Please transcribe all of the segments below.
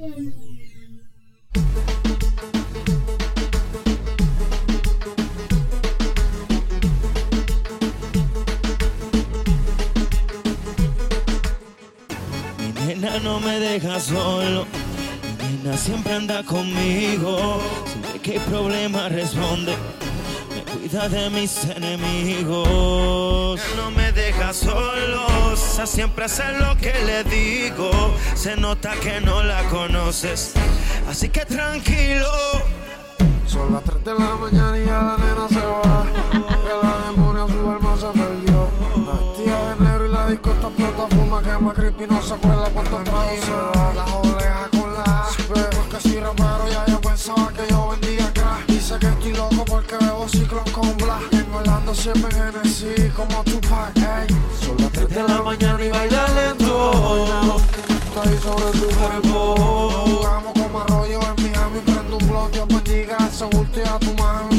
Mi nena no me deja solo, mi nena siempre anda conmigo. Siempre que hay problema responde, me cuida de mis enemigos. Él no me deja solo, siempre hace lo que le digo. Se nota que no la conoces, así que tranquilo. Son las 3 de la mañana y ya la nena se va. Que la demonia su alma se perdió. Vestida de negro y la disco está explota. Fuma, quema, creepy, no se acuerda cuánto trago se da. Las orejas con la pero es que soy rapero, ya yo pensaba que yo vendía crack. Dice que estoy loco porque bebo ciclón con black. Engolando siempre en Genesis como Tupac, ey. Son las 3 de la mañana y baila lento. Está ahí sobre tu cuerpo. Jugamos como arroyo en Miami, prendo un blog, Dios bendiga ese bulto y a tu mami.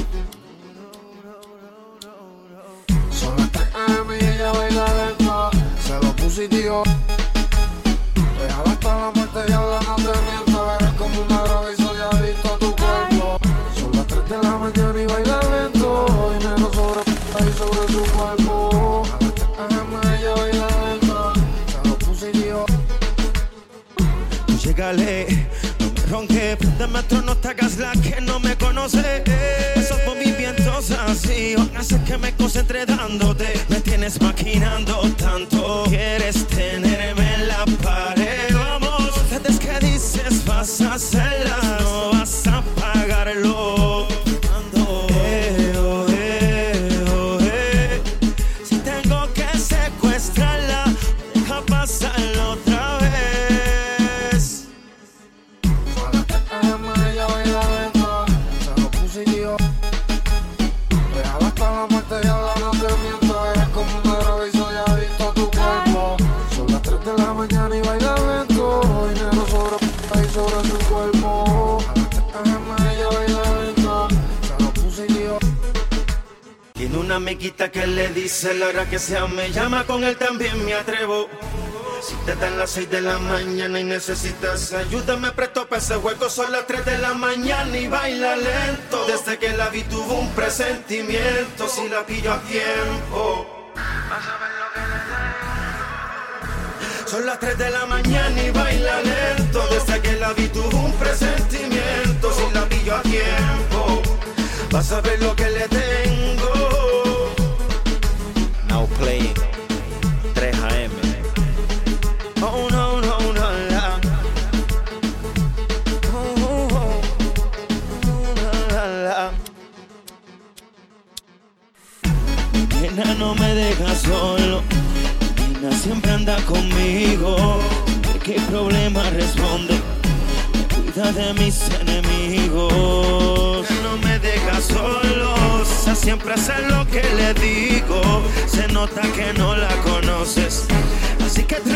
Son las 3 AM y ella baila lento. Se lo puse y tío. Déjala hasta la muerte y habla, no te miento. Eres como una droga y soy adicto a tu cuerpo. Son las 3 de la mañana y baila lento. Dinero sobre tu cuerpo. A las 3 AM ella baila lento. Se lo puse y tío. Llégale, no me ronques, préndeme otro, no te hagas la que no me conoces. Esos movimientos así van a hacer que me concentre dándote. Me tienes maquinando tanto, quieres tenerme en la pared. Vamos, desde que dices vas a hacerla, no vas a pagarlo. Si tengo que secuestrarla, deja pasarlo otra vez. Tiene una amiguita que le dice la hora que sea, me llama, con él también me atrevo. Si te dan las 6 de la mañana y necesitas ayuda, me presto para ese juego. Son las 3 de la mañana y baila lento. Desde que la vi tuvo un presentimiento. Si la pillo a tiempo, vas a ver lo que le doy. Son las 3 de la mañana y baila lento. Desde que la vi tuvo un presentimiento. Si la pillo a tiempo, vas a ver lo que le tengo. Now playing 3 AM. Oh no, no, no, la. Oh, oh, oh, la, la. Mi nena no me deja solo, mi nena siempre anda conmigo. De qué problema responde, me cuida de mis enemigos. Él no me deja solo, siempre hace lo que le digo. Se nota que no la conoces, así que